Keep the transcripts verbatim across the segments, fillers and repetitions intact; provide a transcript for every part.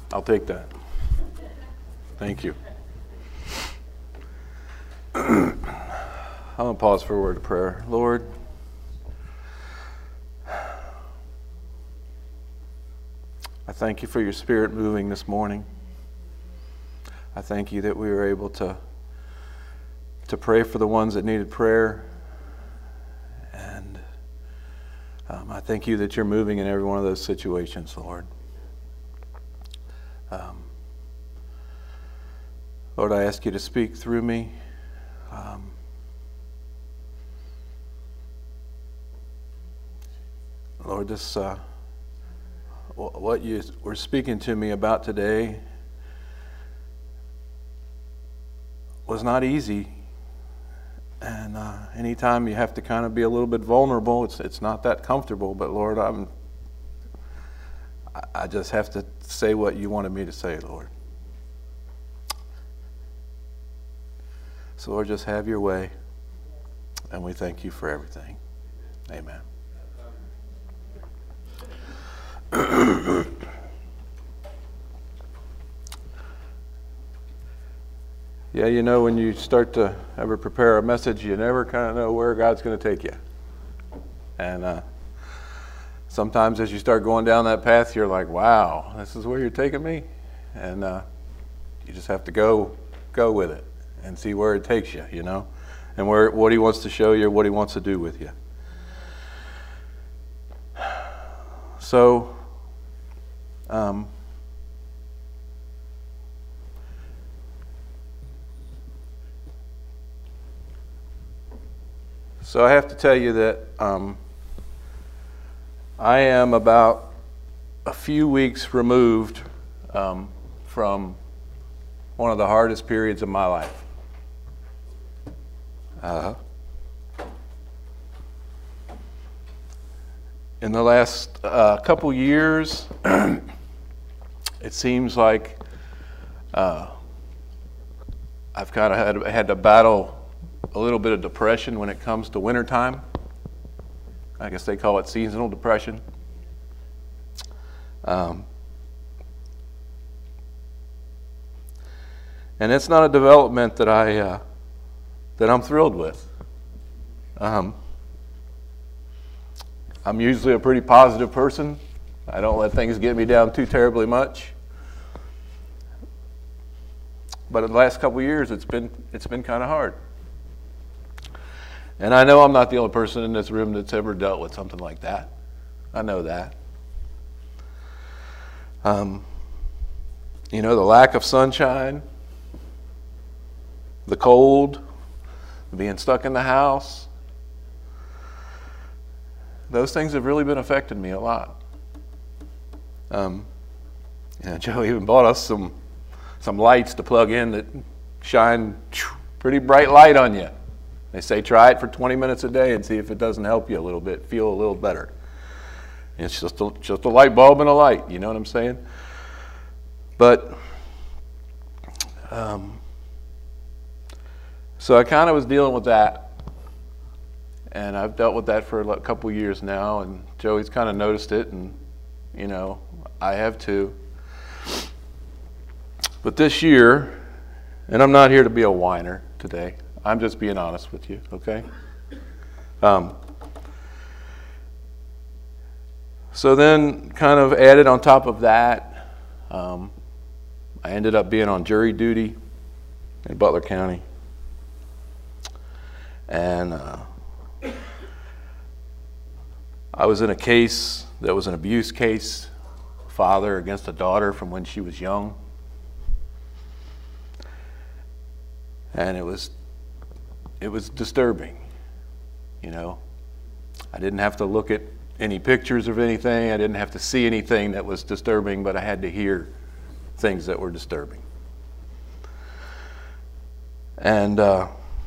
I'll take that. Thank you. I'm going to pause for a word of prayer. Lord, I thank you for your Spirit moving this morning. I thank you that we were able to, to pray for the ones that needed prayer. And um, I thank you that you're moving in every one of those situations, Lord. Um, Lord, I ask you to speak through me. Um, Lord, this uh, what you were speaking to me about today was not easy. And uh, anytime you have to kind of be a little bit vulnerable, it's it's not that comfortable. But Lord, I'm I just have to say what you wanted me to say, Lord. So Lord, just have your way, and we thank you for everything. Amen. Yeah, you know, when you start to ever prepare a message, you never kind of know where God's going to take you. And uh, sometimes as you start going down that path, you're like, wow, this is where you're taking me? And uh, you just have to go go with it and see where it takes you, you know, and where what he wants to show you, what he wants to do with you. So, um, so I have to tell you that um, I am about a few weeks removed um, from one of the hardest periods of my life. Uh, in the last uh, couple years, it seems like uh, I've kind of had, had to battle a little bit of depression when it comes to wintertime. I guess they call it seasonal depression. Um, and it's not a development that I uh, that I'm thrilled with. Um, I'm usually a pretty positive person. I don't let things get me down too terribly much. But in the last couple of years, it's been it's been kind of hard. And I know I'm not the only person in this room that's ever dealt with something like that. I know that. Um, you know, the lack of sunshine, the cold, being stuck in the house, those things have really been affecting me a lot. Um, you know, Joe even bought us some some lights to plug in that shine pretty bright light on you. They say try it for twenty minutes a day and see if it doesn't help you a little bit, feel a little better. It's just a, just a light bulb and a light, you know what I'm saying? But, um, so I kind of was dealing with that. And I've dealt with that for a couple years now, and Joey's kind of noticed it, and, you know, I have too. But this year, and I'm not here to be a whiner today, I'm just being honest with you, okay? Um, so then, kind of added on top of that, um, I ended up being on jury duty in Butler County. And uh, I was in a case that was an abuse case, father against a daughter from when she was young. And it was it was disturbing, you know. I didn't have to look at any pictures of anything. I didn't have to see anything that was disturbing, but I had to hear things that were disturbing. And, uh,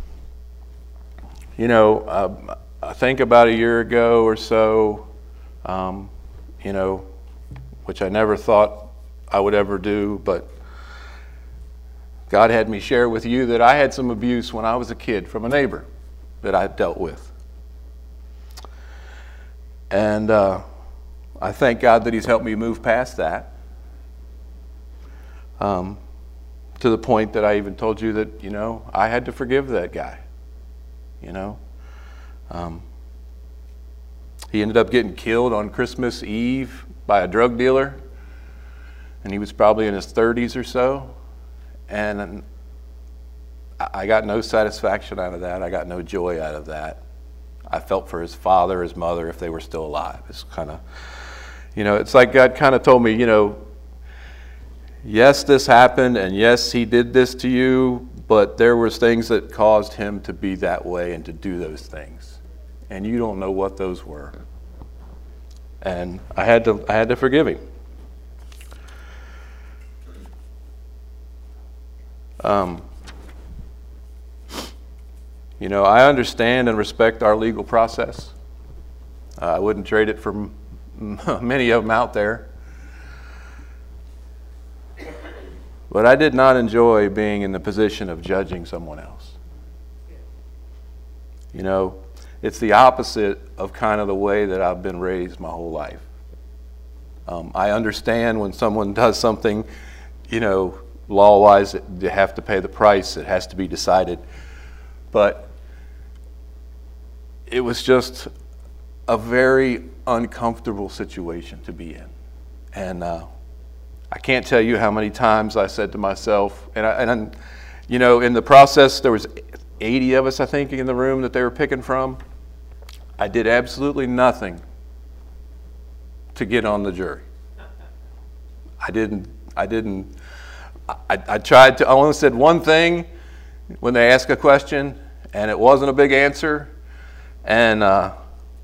you know, uh, I think about a year ago or so, um, you know, which I never thought I would ever do, but God had me share with you that I had some abuse when I was a kid from a neighbor that I dealt with. And uh, I thank God that He's helped me move past that. Um, to the point that I even told you that, you know, I had to forgive that guy, you know. Um, he ended up getting killed on Christmas Eve by a drug dealer, and he was probably in his thirties or so, and I got no satisfaction out of that. I got no joy out of that. I felt for his father, his mother, if they were still alive. It's kind of, you know, it's like God kind of told me, you know, yes, this happened, and yes, he did this to you, but there was things that caused him to be that way and to do those things. And you don't know what those were. And I had to, I had to forgive him. Um, you know, I understand and respect our legal process. Uh, I wouldn't trade it for m- many of them out there. But I did not enjoy being in the position of judging someone else. You know, it's the opposite of kind of the way that I've been raised my whole life. Um, I understand when someone does something, you know, law-wise, they have to pay the price. It has to be decided. But it was just a very uncomfortable situation to be in. And uh, I can't tell you how many times I said to myself, and, I, and you know, in the process, there was eighty of us, I think, in the room that they were picking from. I did absolutely nothing to get on the jury. I didn't, I didn't, I, I tried to, I only said one thing when they asked a question, and it wasn't a big answer. And uh,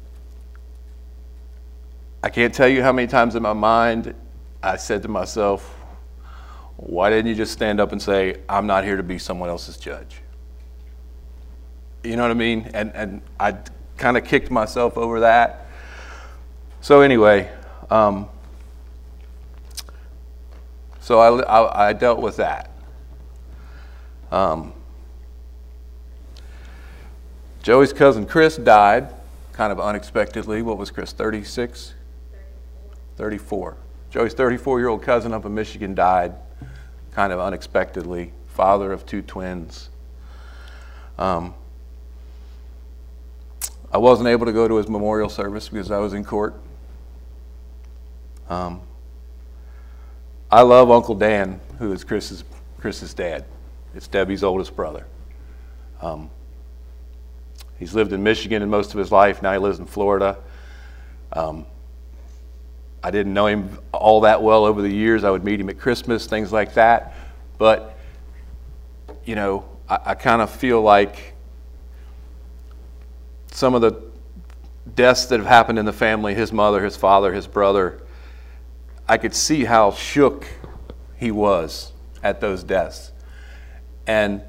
I can't tell you how many times in my mind I said to myself, why didn't you just stand up and say, I'm not here to be someone else's judge? You know what I mean? And, and I kind of kicked myself over that. So anyway, um, so I, I, I dealt with that. Um, Joey's cousin Chris died kind of unexpectedly. What was Chris, thirty-six? thirty-four. Joey's thirty-four-year-old cousin up in Michigan died kind of unexpectedly, father of two twins. Um, I wasn't able to go to his memorial service because I was in court. Um, I love Uncle Dan, who is Chris's, Chris's dad. It's Debbie's oldest brother. Um, he's lived in Michigan in most of his life. Now he lives in Florida. Um, I didn't know him all that well over the years. I would meet him at Christmas, things like that. But, you know, I, I kind of feel like some of the deaths that have happened in the family, his mother, his father, his brother, I could see how shook he was at those deaths. And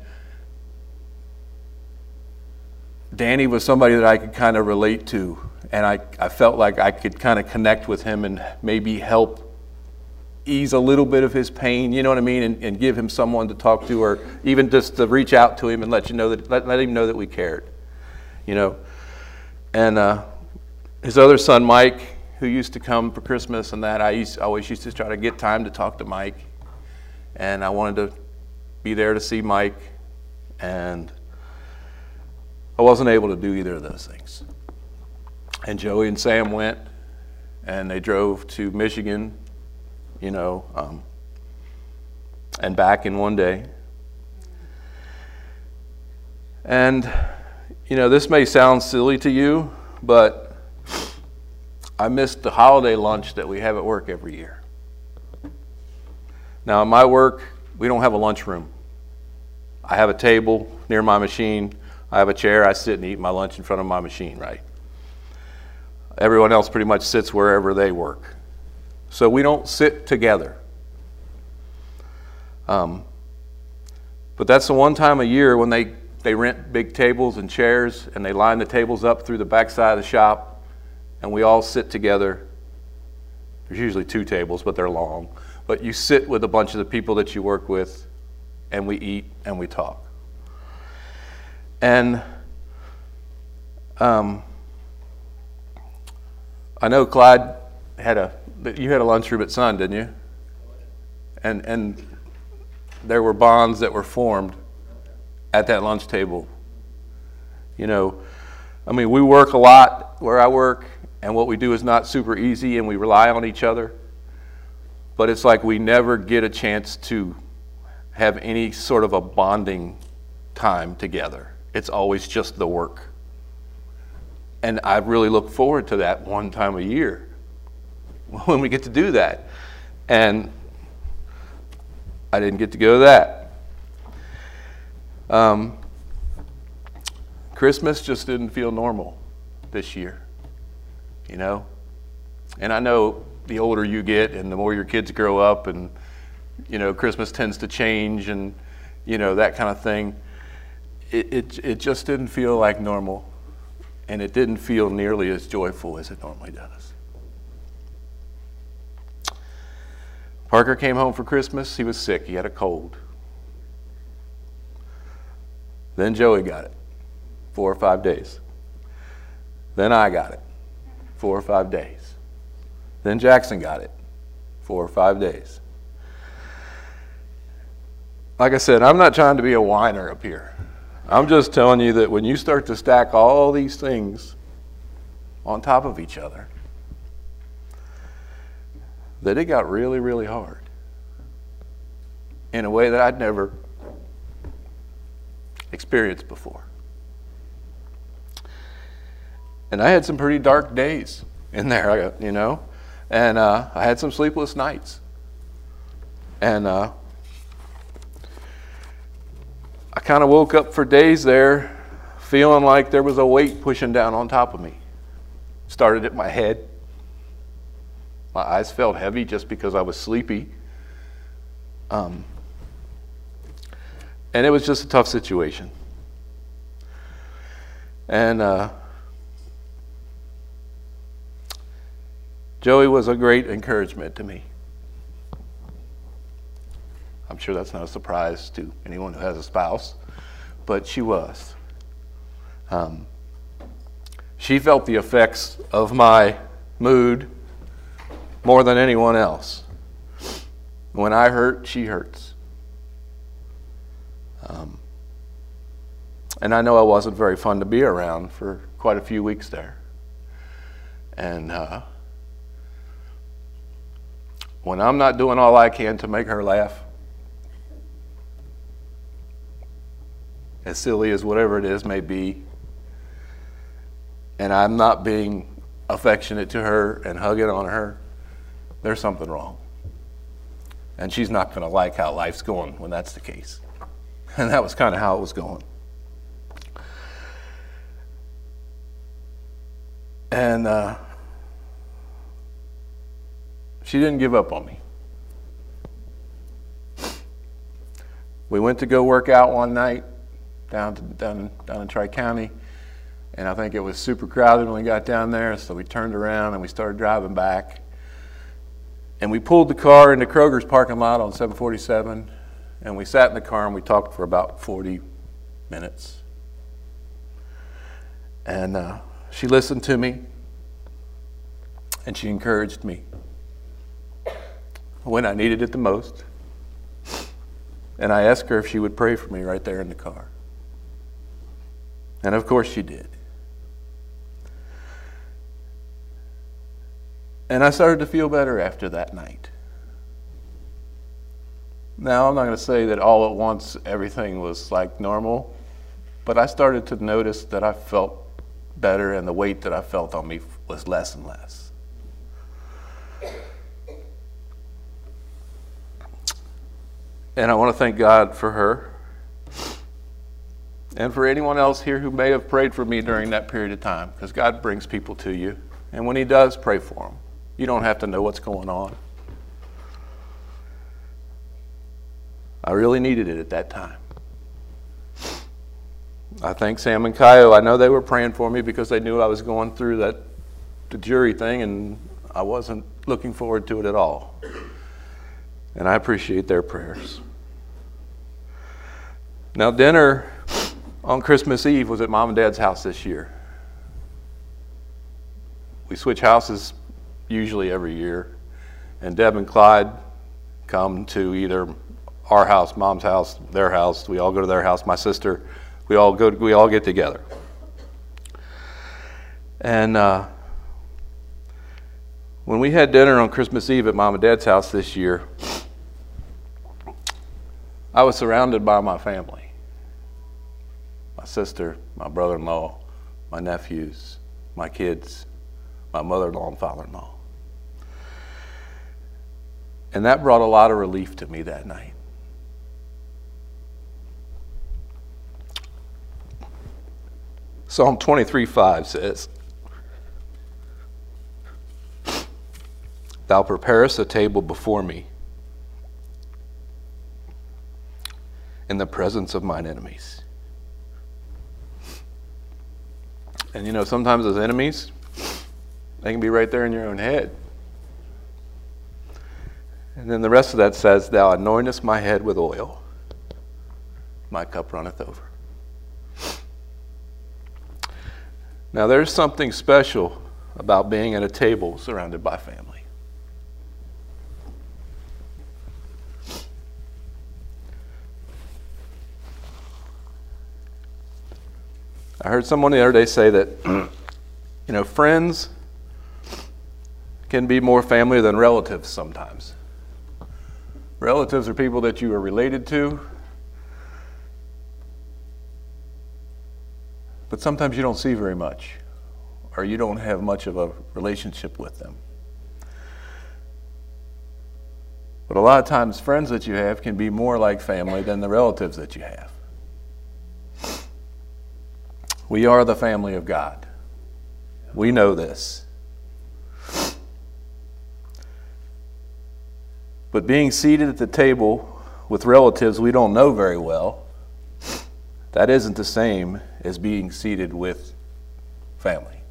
Danny was somebody that I could kind of relate to. And I, I felt like I could kind of connect with him and maybe help ease a little bit of his pain, you know what I mean, and, and give him someone to talk to, or even just to reach out to him and let you know that let, let him know that we cared, you know. And uh, his other son, Mike, who used to come for Christmas and that, I used, always used to try to get time to talk to Mike, and I wanted to be there to see Mike, and I wasn't able to do either of those things. And Joey and Sam went, and they drove to Michigan, you know, um, and back in one day. And, you know, this may sound silly to you, but I missed the holiday lunch that we have at work every year. Now, in my work, we don't have a lunchroom. I have a table near my machine. I have a chair. I sit and eat my lunch in front of my machine, right? Everyone else pretty much sits wherever they work. So we don't sit together. Um, but that's the one time a year when they, they rent big tables and chairs, and they line the tables up through the back side of the shop, and we all sit together. There's usually two tables, but they're long. But you sit with a bunch of the people that you work with, and we eat and we talk. And um, I know Clyde had a, you had a lunchroom at Sun, didn't you? And and there were bonds that were formed at that lunch table. You know, I mean, we work a lot where I work, and what we do is not super easy, and we rely on each other. But it's like we never get a chance to have any sort of a bonding time together. It's always just the work. And I really look forward to that one time a year when we get to do that. And I didn't get to go to that. Um, Christmas just didn't feel normal this year, you know? And I know the older you get and the more your kids grow up, and, you know, Christmas tends to change and, you know, that kind of thing. It, it, it just didn't feel like normal. And it didn't feel nearly as joyful as it normally does. Parker came home for Christmas. He was sick. He had a cold. Then Joey got it. Four or five days. Then I got it. Four or five days. Then Jackson got it. Four or five days. Like I said, I'm not trying to be a whiner up here. I'm just telling you that when you start to stack all these things on top of each other, that it got really, really hard in a way that I'd never experienced before. And I had some pretty dark days in there, you know, and uh, I had some sleepless nights. And uh, I kind of woke up for days there feeling like there was a weight pushing down on top of me. Started at my head. My eyes felt heavy just because I was sleepy. Um, and it was just a tough situation. And uh, Joey was a great encouragement to me. I'm sure that's not a surprise to anyone who has a spouse, but she was. Um, she felt the effects of my mood more than anyone else. When I hurt, she hurts. Um, and I know I wasn't very fun to be around for quite a few weeks there. And uh, when I'm not doing all I can to make her laugh, as silly as whatever it is may be, and I'm not being affectionate to her and hugging on her, there's something wrong. And she's not going to like how life's going when that's the case. And that was kind of how it was going. And uh, she didn't give up on me. We went to go work out one night down to down, down in Tri-County, and I think it was super crowded when we got down there, so we turned around and we started driving back. And we pulled the car into Kroger's parking lot on seven forty-seven, and we sat in the car and we talked for about forty minutes. And uh, she listened to me, and she encouraged me when I needed it the most. And I asked her if she would pray for me right there in the car. And of course she did. And I started to feel better after that night. Now, I'm not going to say that all at once everything was like normal, but I started to notice that I felt better, and the weight that I felt on me was less and less. And I want to thank God for her, and for anyone else here who may have prayed for me during that period of time, because God brings people to you, and when He does, pray for them. You don't have to know what's going on. I really needed it at that time. I thank Sam and Kyle. I know they were praying for me because they knew I was going through that the jury thing, and I wasn't looking forward to it at all. And I appreciate their prayers. Now, dinner on Christmas Eve was at Mom and Dad's house this year. We switch houses usually every year, and Deb and Clyde come to either our house, mom's house, their house. We all go to their house. My sister, we all go. We all get together. And uh, when we had dinner on Christmas Eve at Mom and Dad's house this year, I was surrounded by my family. My sister, my brother-in-law, my nephews, my kids, my mother-in-law and father-in-law. And that brought a lot of relief to me that night. Psalm twenty-three five says, Thou preparest a table before me in the presence of mine enemies. And you know, sometimes those enemies, they can be right there in your own head. And then the rest of that says, Thou anointest my head with oil, my cup runneth over. Now there's something special about being at a table surrounded by family. I heard someone the other day say that, you know, friends can be more family than relatives sometimes. Relatives are people that you are related to, but sometimes you don't see very much, or you don't have much of a relationship with them. But a lot of times, friends that you have can be more like family than the relatives that you have. We are the family of God. We know this. But being seated at the table with relatives we don't know very well, that isn't the same as being seated with family.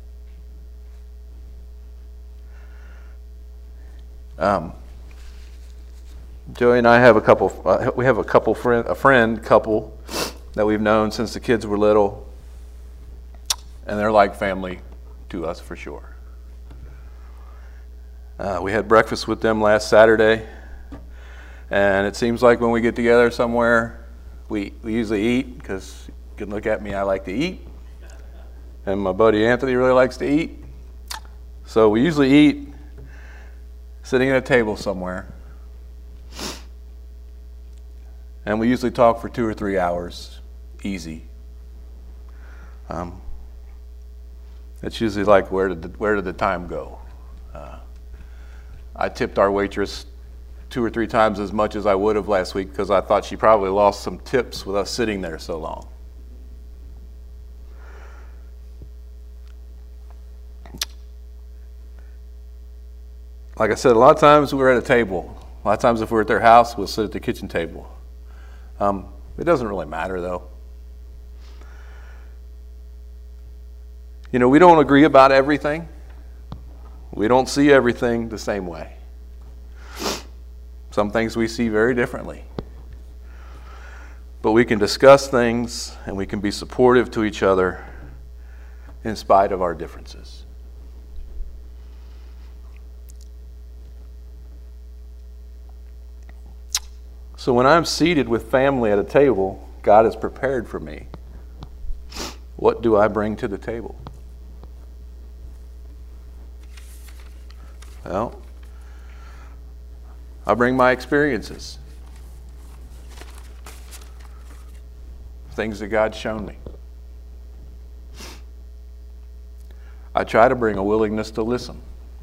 Um, Joey and I have a couple. Uh, we have a couple friend, a friend couple that we've known since the kids were little. And they're like family to us for sure. Uh, we had breakfast with them last Saturday. And it seems like when we get together somewhere, we, we usually eat, because you can look at me, I like to eat. And my buddy Anthony really likes to eat. So we usually eat sitting at a table somewhere. And we usually talk for two or three hours, easy. Um, It's usually like, where did the, where did the time go? Uh, I tipped our waitress two or three times as much as I would have last week because I thought she probably lost some tips with us sitting there so long. Like I said, a lot of times we're at a table. A lot of times if we're at their house, we'll sit at the kitchen table. Um, it doesn't really matter though. You know, we don't agree about everything. We don't see everything the same way. Some things we see very differently. But we can discuss things and we can be supportive to each other in spite of our differences. So when I'm seated with family at a table, God has prepared for me. What do I bring to the table? Well, I bring my experiences, things that God's shown me. I try to bring a willingness to listen.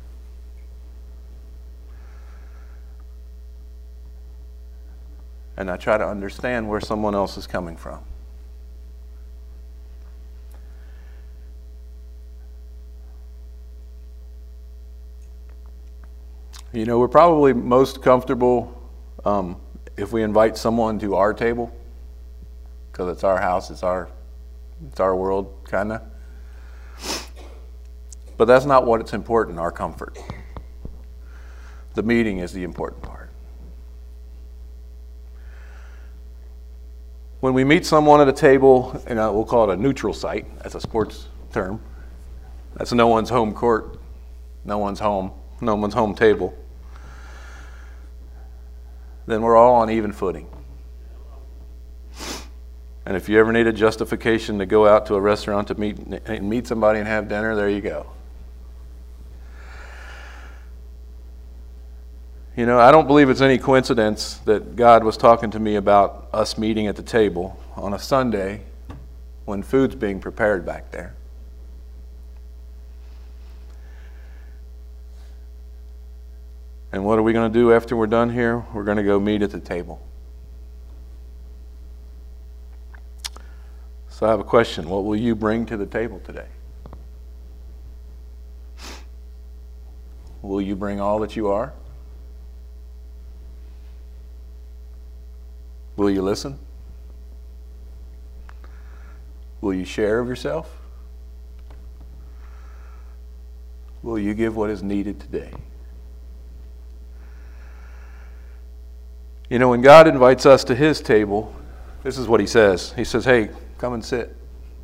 And I try to understand where someone else is coming from. You know, we're probably most comfortable um, if we invite someone to our table, because it's our house, it's our, it's our world, kind of. But that's not what it's important, our comfort. The meeting is the important part. When we meet someone at a table, you know, we'll call it a neutral site. That's a sports term. That's no one's home court, no one's home, no one's home table. Then we're all on even footing. And if you ever need a justification to go out to a restaurant to meet and meet somebody and have dinner, there you go. You know, I don't believe it's any coincidence that God was talking to me about us meeting at the table on a Sunday when food's being prepared back there. And what are we going to do after we're done here? We're going to go meet at the table. So I have a question. What will you bring to the table today? Will you bring all that you are? Will you listen? Will you share of yourself? Will you give what is needed today? You know, when God invites us to His table, this is what He says. He says, hey, come and sit.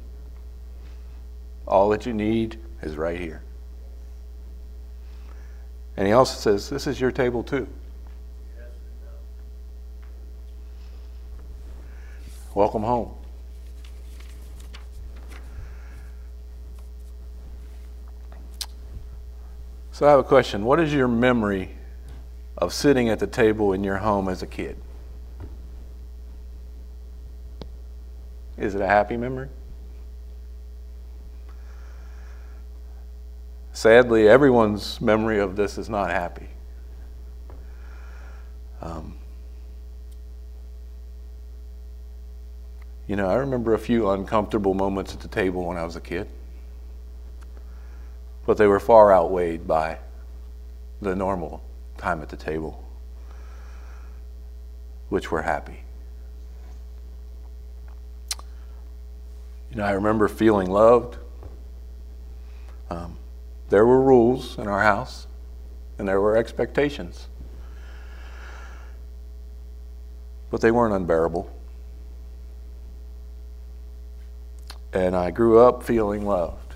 All that you need is right here. And He also says, this is your table too. Welcome home. So I have a question. What is your memory of sitting at the table in your home as a kid? Is it a happy memory? Sadly, everyone's memory of this is not happy. Um, you know, I remember a few uncomfortable moments at the table when I was a kid, but they were far outweighed by the normal time at the table, which were happy. You know, I remember feeling loved. Um, there were rules in our house, and there were expectations, but they weren't unbearable. And I grew up feeling loved.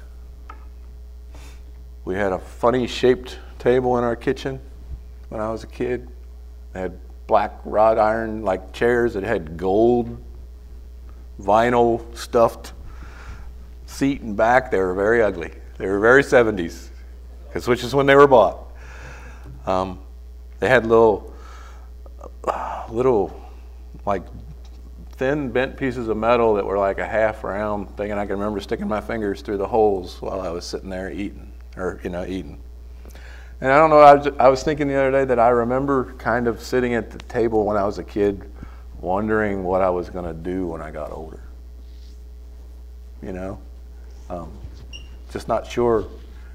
We had a funny shaped table in our kitchen when I was a kid. They had black wrought iron like chairs that had gold vinyl stuffed seat and back. They were very ugly. They were very seventies, because which is when they were bought. Um, they had little, uh, little like thin bent pieces of metal that were like a half round thing, and I can remember sticking my fingers through the holes while I was sitting there eating, or you know, eating. And I don't know, I was, I was thinking the other day that I remember kind of sitting at the table when I was a kid wondering what I was going to do when I got older. You know? Um, just not sure.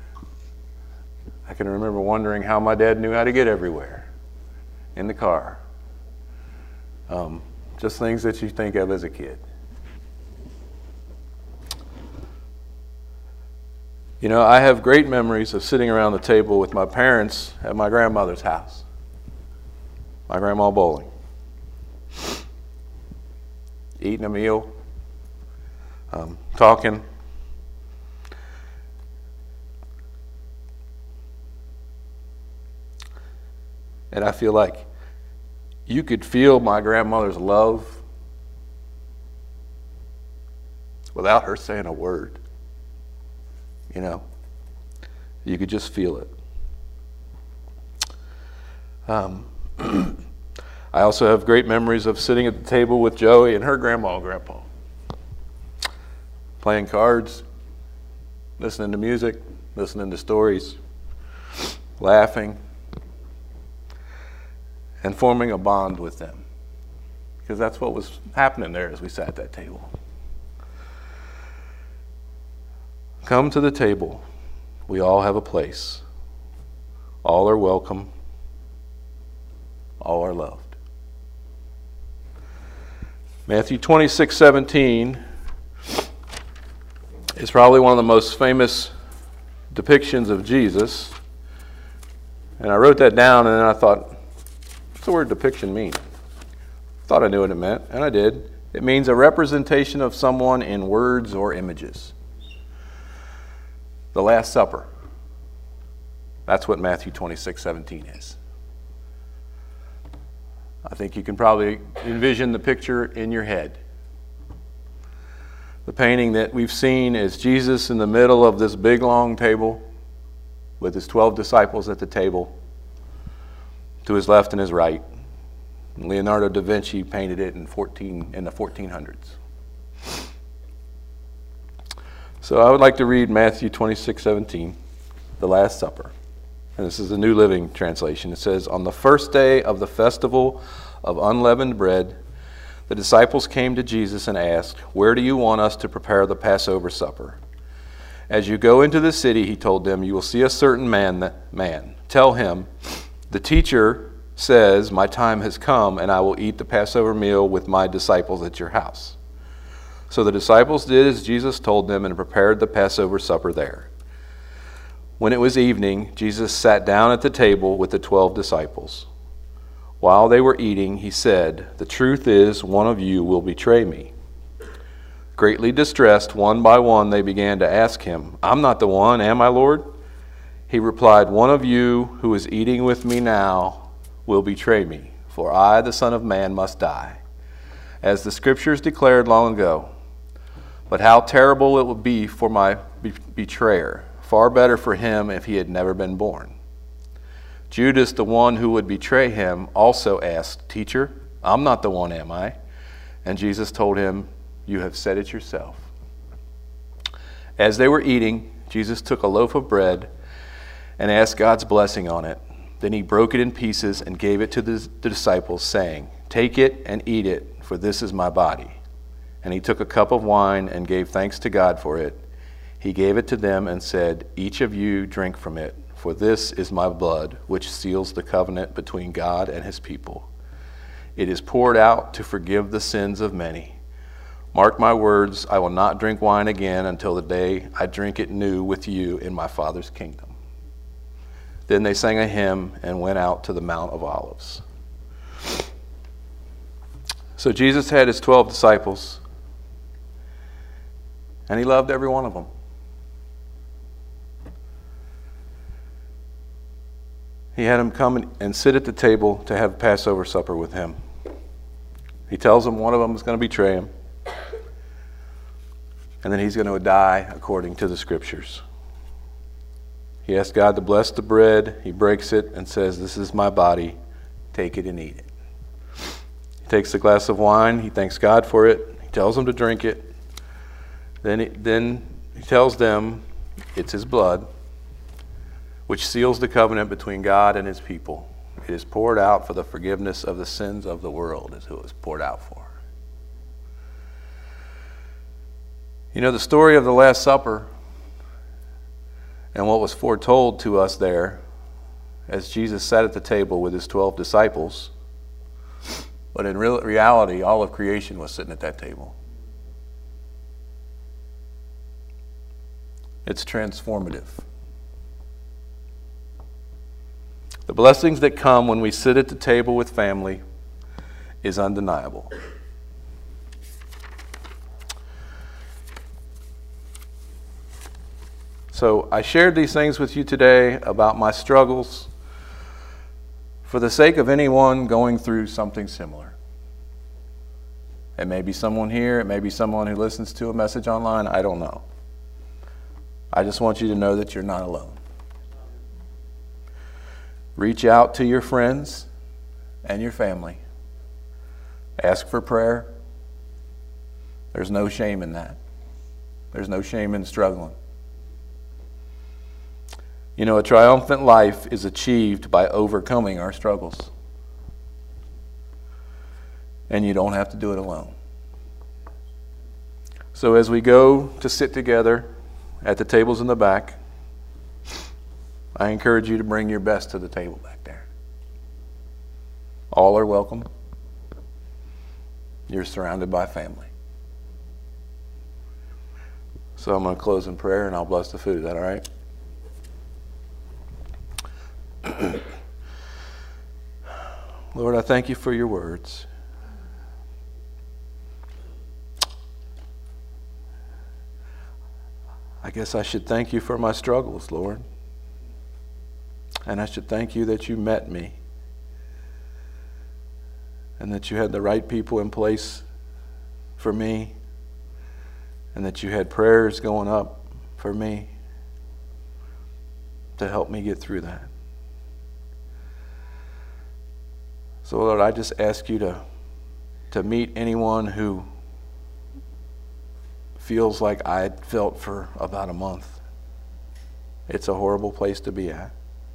I can remember wondering how my dad knew how to get everywhere in the car. Um, just things that you think of as a kid. You know, I have great memories of sitting around the table with my parents at my grandmother's house, my grandma Bowling, eating a meal, um, talking. And I feel like you could feel my grandmother's love without her saying a word. You know, you could just feel it. Um, I also have great memories of sitting at the table with Joey and her grandma and grandpa, playing cards, listening to music, listening to stories, laughing, and forming a bond with them, because that's what was happening there as we sat at that table. Come to the table. We all have a place. All are welcome. All are loved. Matthew twenty-six seventeen is probably one of the most famous depictions of Jesus. And I wrote that down, and then I thought, what's the word depiction mean? Thought I knew what it meant, and I did. It means a representation of someone in words or images. The Last Supper. That's what Matthew twenty-six seventeen is. I think you can probably envision the picture in your head. The painting that we've seen is Jesus in the middle of this big long table with his twelve disciples at the table, to his left and his right. Leonardo da Vinci painted it in fourteen in the fourteen hundreds. So I would like to read Matthew twenty-six seventeen, the Last Supper. And this is the New Living Translation. It says, "On the first day of the festival of unleavened bread, the disciples came to Jesus and asked, 'Where do you want us to prepare the Passover supper?' 'As you go into the city,' he told them, 'you will see a certain man, that man. Tell him, the teacher says, my time has come, and I will eat the Passover meal with my disciples at your house.' So the disciples did as Jesus told them and prepared the Passover supper there. When it was evening, Jesus sat down at the table with the twelve disciples. While they were eating, he said, 'The truth is, one of you will betray me.' Greatly distressed, one by one, they began to ask him, 'I'm not the one, am I, Lord?' He replied, 'One of you who is eating with me now will betray me, for I, the Son of Man, must die, as the Scriptures declared long ago. But how terrible it would be for my be- betrayer. Far better for him if he had never been born.' Judas, the one who would betray him, also asked, 'Teacher, I'm not the one, am I?' And Jesus told him, 'You have said it yourself.' As they were eating, Jesus took a loaf of bread and asked God's blessing on it. Then he broke it in pieces and gave it to the disciples, saying, 'Take it and eat it, for this is my body.' And he took a cup of wine and gave thanks to God for it. He gave it to them and said, 'Each of you drink from it, for this is my blood, which seals the covenant between God and his people. It is poured out to forgive the sins of many. Mark my words, I will not drink wine again until the day I drink it new with you in my Father's kingdom.' Then they sang a hymn and went out to the Mount of Olives." So Jesus had his twelve disciples, and he loved every one of them. He had them come and sit at the table to have Passover supper with him. He tells them one of them is going to betray him, and then he's going to die according to the Scriptures. He asks God to bless the bread. He breaks it and says, "This is my body. Take it and eat it." He takes the glass of wine. He thanks God for it. He tells them to drink it. Then he, then he tells them it's his blood, which seals the covenant between God and his people. It is poured out for the forgiveness of the sins of the world, is who it was poured out for. You know, the story of the Last Supper and what was foretold to us there as Jesus sat at the table with his twelve disciples, but in real reality, all of creation was sitting at that table. It's transformative. The blessings that come when we sit at the table with family is undeniable. So I shared these things with you today about my struggles for the sake of anyone going through something similar. It may be someone here, it may be someone who listens to a message online, I don't know. I just want you to know that you're not alone. Reach out to your friends and your family. Ask for prayer. There's no shame in that. There's no shame in struggling. You know, a triumphant life is achieved by overcoming our struggles. And you don't have to do it alone. So as we go to sit together at the tables in the back, I encourage you to bring your best to the table back there. All are welcome. You're surrounded by family. So I'm going to close in prayer and I'll bless the food. Is that all right? Lord, I thank you for your words. I guess I should thank you for my struggles, Lord. And I should thank you that you met me and that you had the right people in place for me and that you had prayers going up for me to help me get through that. So Lord, I just ask you to, to meet anyone who feels like I felt for about a month. It's a horrible place to be at.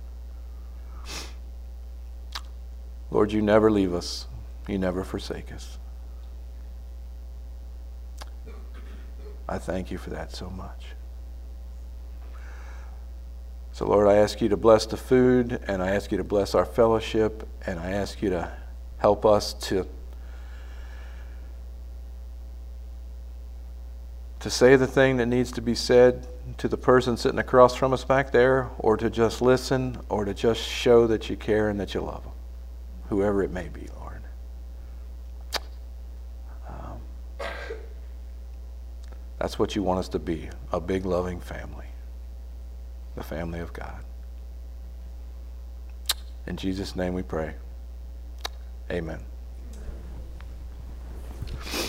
Lord, you never leave us. You never forsake us. I thank you for that so much. So Lord, I ask you to bless the food, and I ask you to bless our fellowship, and I ask you to help us to to say the thing that needs to be said to the person sitting across from us back there, or to just listen, or to just show that you care and that you love them, whoever it may be, Lord. Um, that's what you want us to be, a big loving family, the family of God. In Jesus' name we pray. Amen.